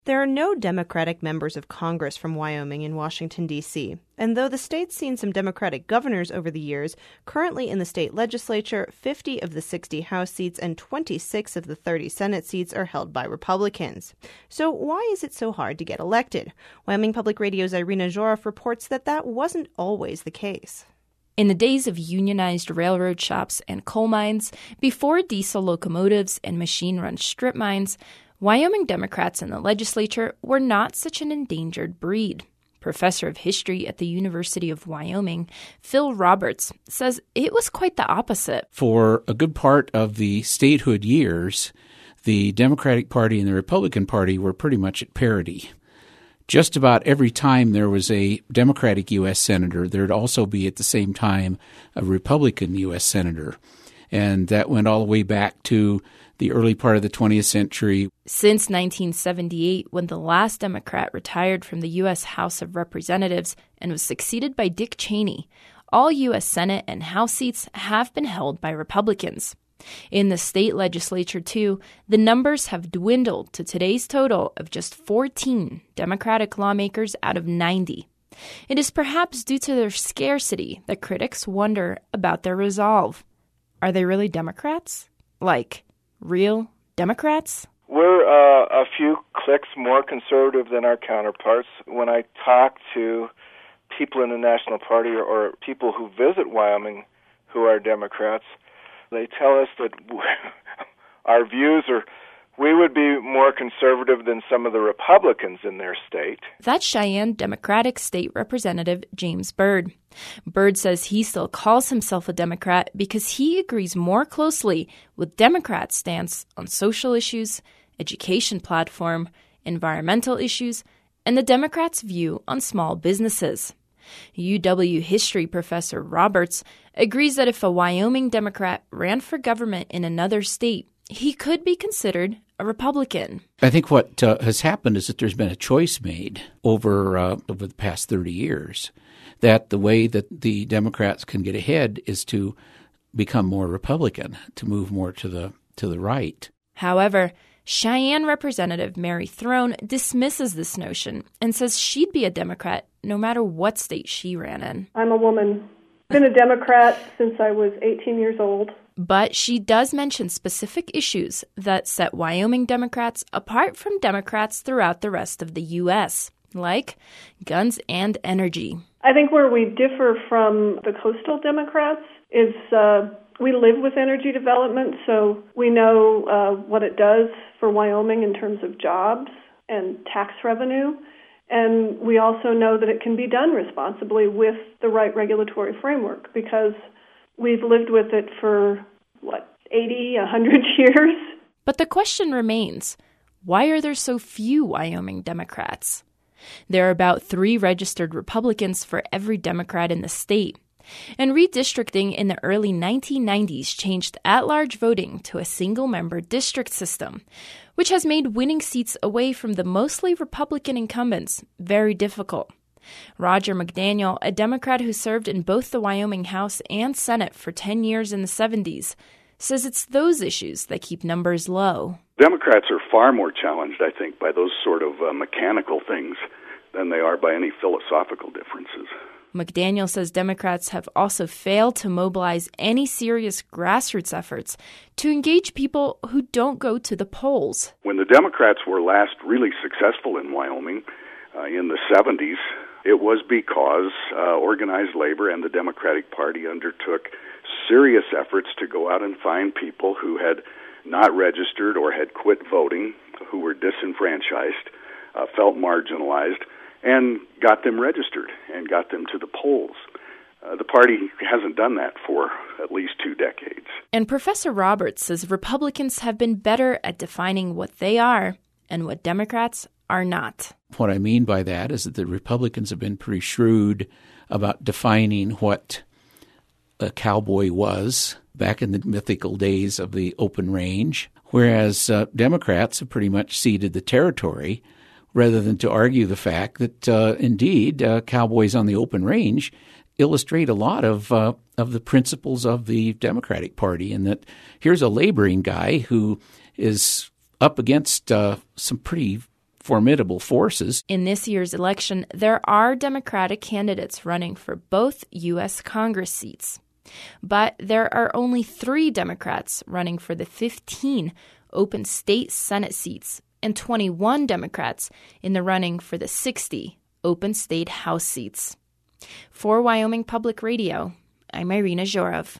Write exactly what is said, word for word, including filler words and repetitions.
There are no Democratic members of Congress from Wyoming in Washington, D C, and though the state's seen some Democratic governors over the years, currently in the state legislature, fifty of the sixty House seats and twenty-six of the thirty Senate seats are held by Republicans. So why is it so hard to get elected? Wyoming Public Radio's Irina Zhorov reports that that wasn't always the case. In the days of unionized railroad shops and coal mines, before diesel locomotives and machine-run strip mines, Wyoming Democrats in the legislature were not such an endangered breed. Professor of history at the University of Wyoming, Phil Roberts, says it was quite the opposite. For a good part of the statehood years, the Democratic Party and the Republican Party were pretty much at parity. Just about every time there was a Democratic U S senator, there would also be at the same time a Republican U S senator. And that went all the way back to the early part of the twentieth century. Since nineteen seventy-eight, when the last Democrat retired from the U S House of Representatives and was succeeded by Dick Cheney, all U S Senate and House seats have been held by Republicans. In the state legislature, too, the numbers have dwindled to today's total of just fourteen Democratic lawmakers out of ninety. It is perhaps due to their scarcity that critics wonder about their resolve. Are they really Democrats? Like, real Democrats? We're uh, a few clicks more conservative than our counterparts. When I talk to people in the National Party or, or people who visit Wyoming who are Democrats, they tell us that our views are, we would be more conservative than some of the Republicans in their state. That's Cheyenne Democratic State Representative James Byrd. Byrd says he still calls himself a Democrat because he agrees more closely with Democrats' stance on social issues, education platform, environmental issues, and the Democrats' view on small businesses. U W history professor Roberts agrees that if a Wyoming Democrat ran for government in another state, he could be considered a Republican. I think what uh, has happened is that there's been a choice made over uh, over the past thirty years that the way that the Democrats can get ahead is to become more Republican, to move more to the to the right. However, Cheyenne Representative Mary Throne dismisses this notion and says she'd be a Democrat no matter what state she ran in. I'm a woman. I've been a Democrat since I was eighteen years old. But she does mention specific issues that set Wyoming Democrats apart from Democrats throughout the rest of the U S, like guns and energy. I think where we differ from the coastal Democrats is uh, we live with energy development, so we know uh, what it does for Wyoming in terms of jobs and tax revenue. And we also know that it can be done responsibly with the right regulatory framework because we've lived with it for, what, eighty, one hundred years? But the question remains, why are there so few Wyoming Democrats? There are about three registered Republicans for every Democrat in the state. And redistricting in the early nineteen nineties changed at-large voting to a single-member district system, which has made winning seats away from the mostly Republican incumbents very difficult. Roger McDaniel, a Democrat who served in both the Wyoming House and Senate for ten years in the seventies, says it's those issues that keep numbers low. Democrats are far more challenged, I think, by those sort of uh, mechanical things than they are by any philosophical differences. McDaniel says Democrats have also failed to mobilize any serious grassroots efforts to engage people who don't go to the polls. When the Democrats were last really successful in Wyoming uh, in the seventies, it was because uh, organized labor and the Democratic Party undertook serious efforts to go out and find people who had not registered or had quit voting, who were disenfranchised, uh, felt marginalized, and got them registered and got them to the polls. Uh, the party hasn't done that for at least two decades. And Professor Roberts says Republicans have been better at defining what they are and what Democrats are not. What I mean by that is that the Republicans have been pretty shrewd about defining what a cowboy was back in the mythical days of the open range, whereas uh, Democrats have pretty much ceded the territory rather than to argue the fact that, uh, indeed, uh, cowboys on the open range illustrate a lot of uh, of the principles of the Democratic Party, and that here's a laboring guy who is up against uh, some pretty formidable forces. In this year's election, there are Democratic candidates running for both U S Congress seats. But there are only three Democrats running for the fifteen open state Senate seats and twenty-one Democrats in the running for the sixty open state House seats. For Wyoming Public Radio, I'm Irina Zhorov.